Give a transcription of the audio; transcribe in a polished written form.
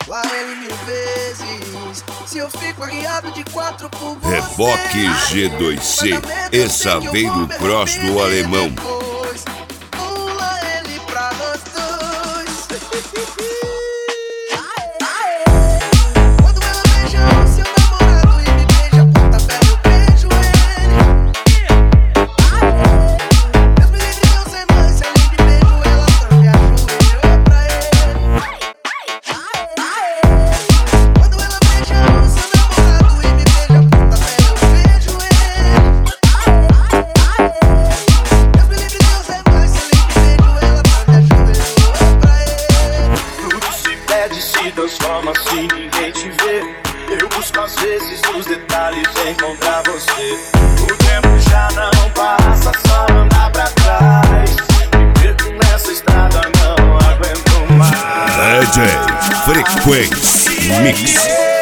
lá ele 1000 vezes. Se eu fico arriado de 4 por você, Reboque G2C e Saveiro Cross do Alemão. Pula ele pra nós dois. Quando ela beija o seu namorado e me beija a pontapé, eu beijo ele. Deus me livre, Deus é mãe, se além de beijo ela também ajoelhou pra ele. Quando ela beija o seu namorado e me beija a pontapé, eu beijo ele. Deus me livre, Deus é mãe, se além de beijo ela também ajoelhou pra ele. Tudo se perde, se transforma se ninguém te vê. Eu busco às vezes nos detalhes encontrar você. O tempo já não passa, só andar pra trás. Me perco nessa estrada, não aguento mais. DJ Frequência Mix.